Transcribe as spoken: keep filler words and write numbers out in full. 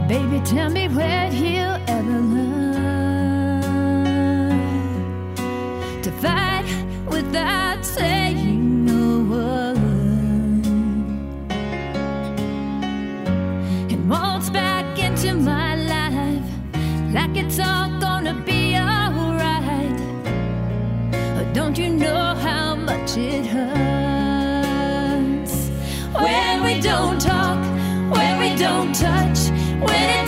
Baby, tell me where he'll ever learn to fight without saying a word, and waltz back into my life like it's all gonna be alright. Don't you know how much it hurts when we don't talk, when we don't touch, when it